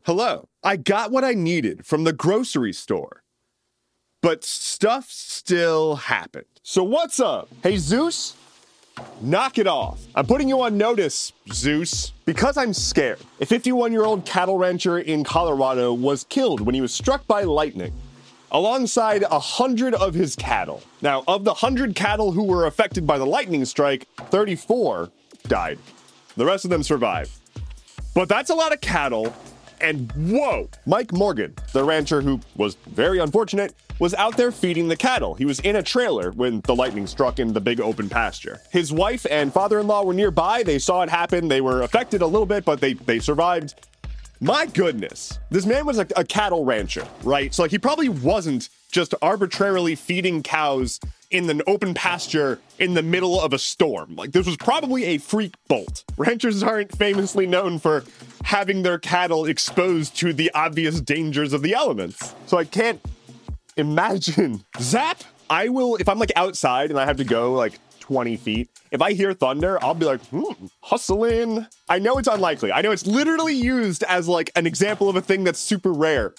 Hello. I got what I needed from the grocery store, but stuff still happened. So what's up? Hey, Zeus? Knock it off. I'm putting you on notice, Zeus, because I'm scared. A 51-year-old cattle rancher in Colorado was killed when he was struck by lightning, alongside 100 of his cattle. Now, of the 100 cattle who were affected by the lightning strike, 34 died. The rest of them survived. But that's a lot of cattle, and whoa! Mike Morgan, the rancher who was very unfortunate, was out there feeding the cattle. He was in a trailer when the lightning struck in the big open pasture. His wife and father-in-law were nearby. They saw it happen. They were affected a little bit, but they survived. My goodness, this man was a cattle rancher, right? So like he probably wasn't just arbitrarily feeding cows in an open pasture in the middle of a storm. Like this was probably a freak bolt. Ranchers aren't famously known for having their cattle exposed to the obvious dangers of the elements. So I can't imagine. Zap! I will, if I'm like outside and I have to go like 20 feet, if I hear thunder, I'll be like, hustling. I know it's unlikely. I know it's literally used as like an example of a thing that's super rare.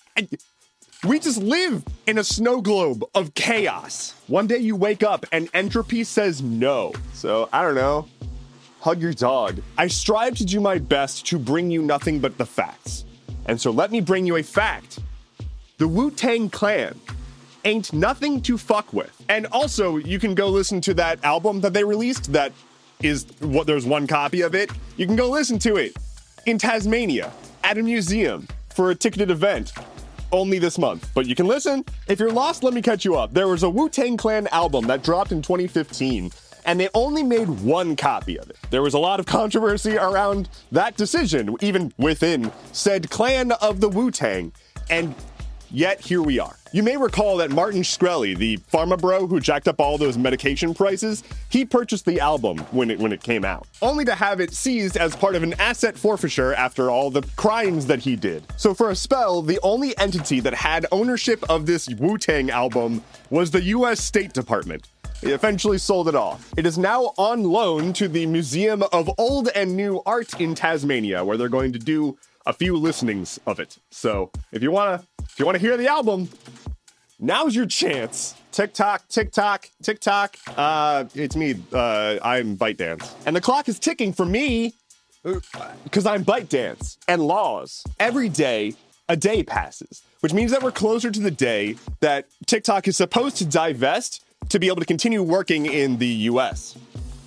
We just live in a snow globe of chaos. One day you wake up and entropy says no. So I don't know. Hug your dog. I strive to do my best to bring you nothing but the facts. And so let me bring you a fact. The Wu-Tang Clan ain't nothing to fuck with. And also, you can go listen to that album that they released that is what there's one copy of it. You can go listen to it in Tasmania at a museum for a ticketed event only this month. But you can listen. If you're lost, let me catch you up. There was a Wu-Tang Clan album that dropped in 2015, and they only made one copy of it. There was a lot of controversy around that decision, even within said clan of the Wu-Tang, and yet here we are. You may recall that Martin Shkreli, the pharma bro who jacked up all those medication prices, he purchased the album when it came out, only to have it seized as part of an asset forfeiture after all the crimes that he did. So for a spell, the only entity that had ownership of this Wu-Tang album was the US State Department. They eventually sold it off. It is now on loan to the Museum of Old and New Art in Tasmania, where they're going to do a few listenings of it. So if you wanna hear the album, now's your chance. TikTok, TikTok, TikTok. It's me. I'm ByteDance. And the clock is ticking for me because I'm ByteDance. And laws. Every day, a day passes, which means that we're closer to the day that TikTok is supposed to divest to be able to continue working in the US.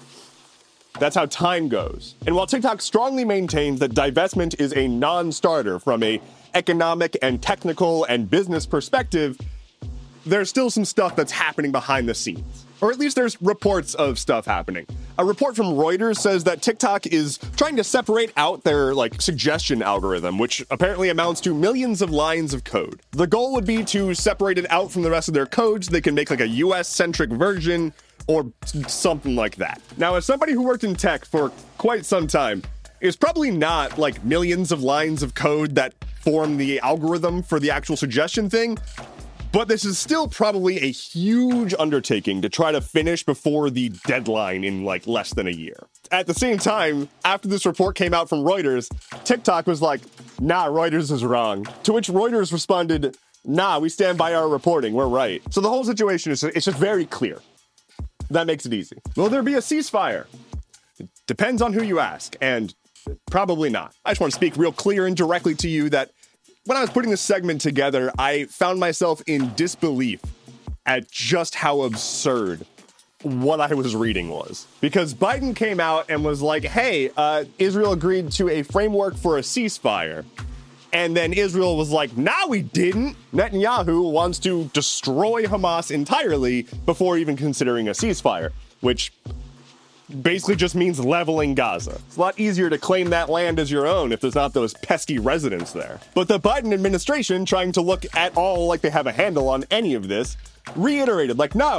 That's how time goes. And while TikTok strongly maintains that divestment is a non-starter from a economic and technical and business perspective, there's still some stuff that's happening behind the scenes. Or at least there's reports of stuff happening. A report from Reuters says that TikTok is trying to separate out their suggestion algorithm, which apparently amounts to millions of lines of code. The goal would be to separate it out from the rest of their code so they can make a US-centric version or something like that. Now, as somebody who worked in tech for quite some time, it's probably not millions of lines of code that form the algorithm for the actual suggestion thing, but this is still probably a huge undertaking to try to finish before the deadline in less than a year. At the same time, after this report came out from Reuters, TikTok was like, nah, Reuters is wrong. To which Reuters responded, nah, we stand by our reporting, we're right. So the whole situation is just very clear. That makes it easy. Will there be a ceasefire? It depends on who you ask, and probably not. I just want to speak real clear and directly to you that when I was putting this segment together, I found myself in disbelief at just how absurd what I was reading was. Because Biden came out and was like, hey, Israel agreed to a framework for a ceasefire. And then Israel was like, nah, we didn't. Netanyahu wants to destroy Hamas entirely before even considering a ceasefire, which basically just means leveling Gaza. It's a lot easier to claim that land as your own if there's not those pesky residents there. But the Biden administration, trying to look at all like they have a handle on any of this, reiterated,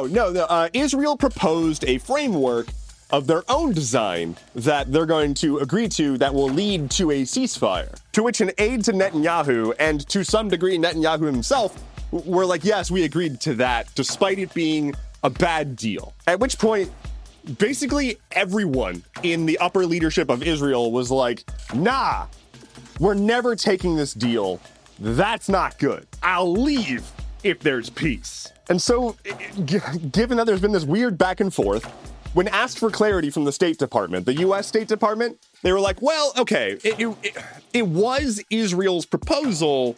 no, Israel proposed a framework of their own design that they're going to agree to that will lead to a ceasefire. To which an aide to Netanyahu, and to some degree Netanyahu himself, were like, yes, we agreed to that, despite it being a bad deal. At which point, basically everyone in the upper leadership of Israel was like, nah, we're never taking this deal. That's not good. I'll leave if there's peace. And so, given that there's been this weird back and forth, when asked for clarity from the State Department, the U.S. State Department, they were like, well, okay, it was Israel's proposal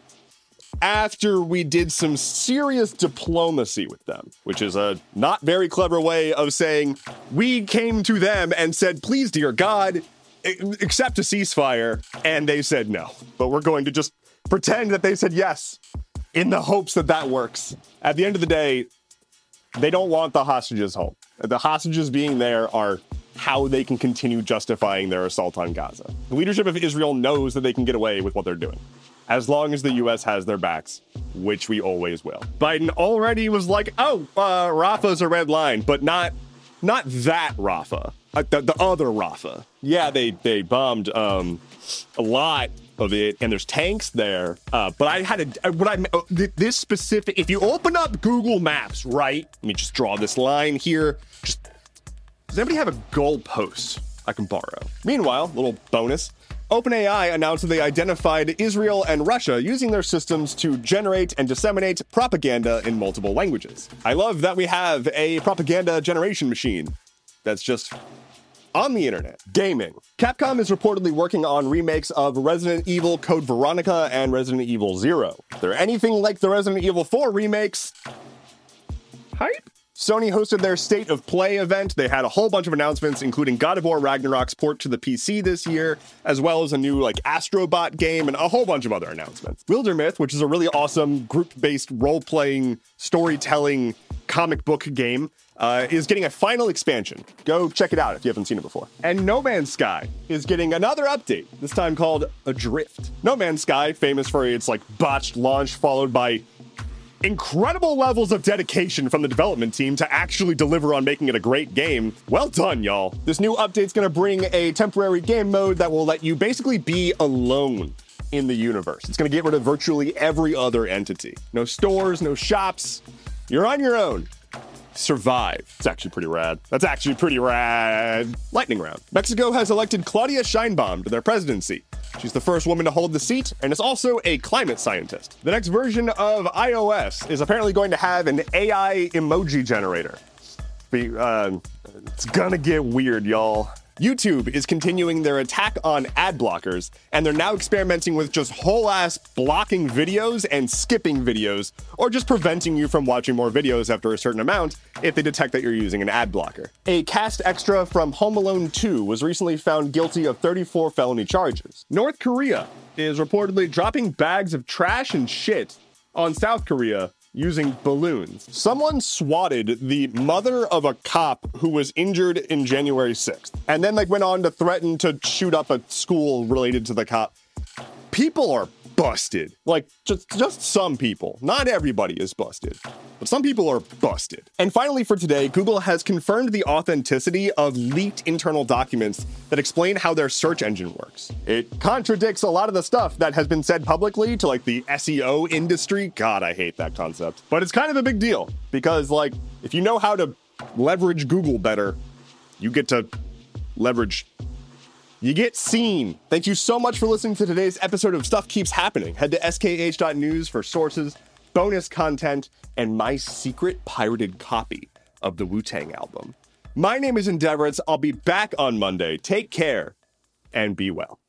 after we did some serious diplomacy with them, which is a not very clever way of saying we came to them and said, please, dear God, accept a ceasefire. And they said no, but we're going to just pretend that they said yes in the hopes that that works. At the end of the day, they don't want the hostages home. The hostages being there are how they can continue justifying their assault on Gaza. The leadership of Israel knows that they can get away with what they're doing, as long as the U.S. has their backs, which we always will. Biden already was like, oh, Rafah's a red line, but not that Rafah, the other Rafah. Yeah, they bombed a lot of it, and there's tanks there. But I had this specific, if you open up Google Maps, right? Let me just draw this line here. Does anybody have a goalpost I can borrow? Meanwhile, little bonus, OpenAI announced that they identified Israel and Russia using their systems to generate and disseminate propaganda in multiple languages. I love that we have a propaganda generation machine that's just on the internet. Gaming. Capcom is reportedly working on remakes of Resident Evil Code Veronica and Resident Evil Zero. If they're anything like the Resident Evil 4 remakes, hype? Sony hosted their State of Play event. They had a whole bunch of announcements, including God of War Ragnarok's port to the PC this year, as well as a new Astrobot game and a whole bunch of other announcements. Wildermyth, which is a really awesome group-based role-playing, storytelling comic book game, is getting a final expansion. Go check it out if you haven't seen it before. And No Man's Sky is getting another update, this time called Adrift. No Man's Sky, famous for its botched launch followed by incredible levels of dedication from the development team to actually deliver on making it a great game. Well done, y'all. This new update's gonna bring a temporary game mode that will let you basically be alone in the universe. It's gonna get rid of virtually every other entity. No stores, no shops. You're on your own. Survive. It's actually pretty rad. That's actually pretty rad. Lightning round. Mexico has elected Claudia Sheinbaum to their presidency. She's the first woman to hold the seat and is also a climate scientist. The next version of iOS is apparently going to have an AI emoji generator. It's gonna get weird, y'all. YouTube is continuing their attack on ad blockers, and they're now experimenting with just whole-ass blocking videos and skipping videos, or just preventing you from watching more videos after a certain amount if they detect that you're using an ad blocker. A cast extra from Home Alone 2 was recently found guilty of 34 felony charges. North Korea is reportedly dropping bags of trash and shit on South Korea using balloons. Someone swatted the mother of a cop who was injured in January 6th, and then went on to threaten to shoot up a school related to the cop. People are busted. Just some people. Not everybody is busted, but some people are busted. And finally for today, Google has confirmed the authenticity of leaked internal documents that explain how their search engine works. It contradicts a lot of the stuff that has been said publicly to the SEO industry. God, I hate that concept. But it's kind of a big deal because if you know how to leverage Google better, you get to leverage. You get seen. Thank you so much for listening to today's episode of Stuff Keeps Happening. Head to skh.news for sources, bonus content, and my secret pirated copy of the Wu-Tang album. My name is Endeavoritz. I'll be back on Monday. Take care and be well.